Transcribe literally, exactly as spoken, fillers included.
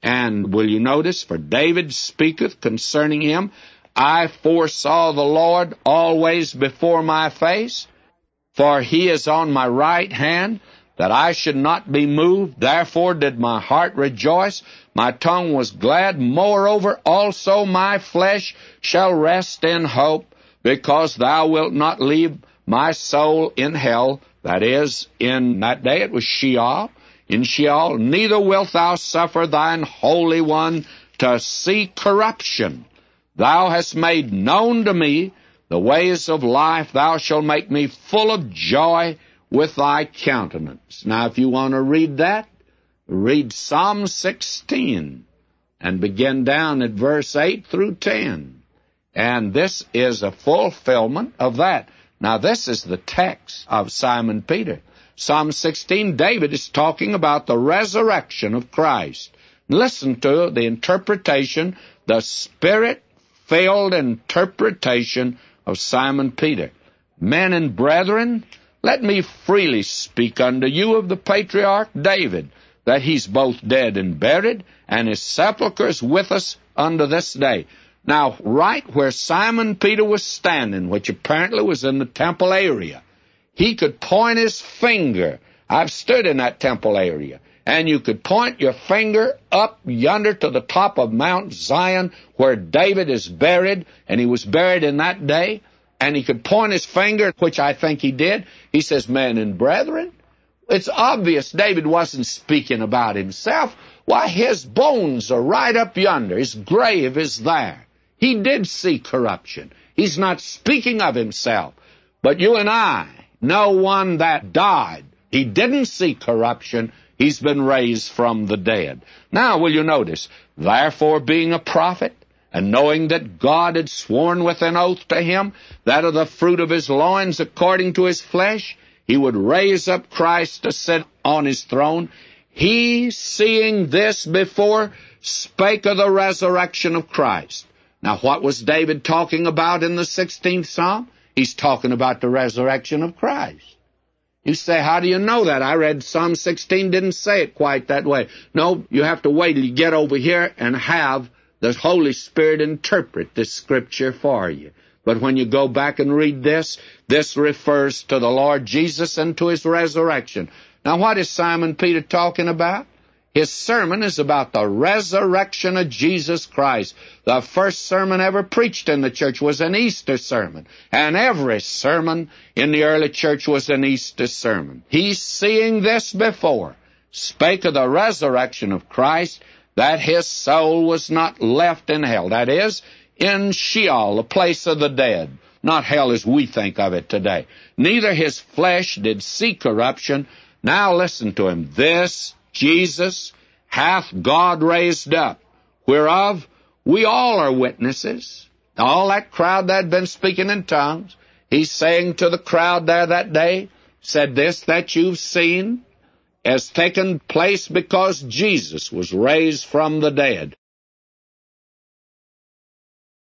And will you notice, for David speaketh concerning him, I foresaw the Lord always before my face, for he is on my right hand, that I should not be moved. Therefore did my heart rejoice, my tongue was glad. Moreover also my flesh shall rest in hope, because thou wilt not leave my soul in hell. That is, in that day it was Sheol. In Sheol, neither wilt thou suffer thine Holy One to see corruption. Thou hast made known to me the ways of life. Thou shalt make me full of joy with thy countenance. Now, if you want to read that, read Psalm sixteen and begin down at verse eight through ten. And this is a fulfillment of that. Now, this is the text of Simon Peter. Psalm sixteen, David is talking about the resurrection of Christ. Listen to the interpretation, the Spirit-filled interpretation of Simon Peter. Men and brethren, let me freely speak unto you of the patriarch David, that he's both dead and buried, and his sepulchre is with us unto this day. Now, right where Simon Peter was standing, which apparently was in the temple area, he could point his finger. I've stood in that temple area. And you could point your finger up yonder to the top of Mount Zion, where David is buried, and he was buried in that day. And he could point his finger, which I think he did. He says, men and brethren. It's obvious David wasn't speaking about himself. Why, his bones are right up yonder. His grave is there. He did see corruption. He's not speaking of himself. But you and I know one that died. He didn't see corruption. He's been raised from the dead. Now, will you notice, therefore being a prophet, and knowing that God had sworn with an oath to him, that of the fruit of his loins according to his flesh, he would raise up Christ to sit on his throne, he, seeing this before, spake of the resurrection of Christ. Now, what was David talking about in the sixteenth Psalm? He's talking about the resurrection of Christ. You say, how do you know that? I read Psalm sixteen, didn't say it quite that way. No, you have to wait till you get over here and have the Holy Spirit interpret this scripture for you. But when you go back and read this, this refers to the Lord Jesus and to his resurrection. Now, what is Simon Peter talking about? His sermon is about the resurrection of Jesus Christ. The first sermon ever preached in the church was an Easter sermon. And every sermon in the early church was an Easter sermon. He, seeing this before, spake of the resurrection of Christ, that his soul was not left in hell. That is, in Sheol, the place of the dead. Not hell as we think of it today. Neither his flesh did see corruption. Now listen to him. This Jesus hath God raised up, whereof we all are witnesses. All that crowd that had been speaking in tongues, he's saying to the crowd there that day, said, this that you've seen has taken place because Jesus was raised from the dead.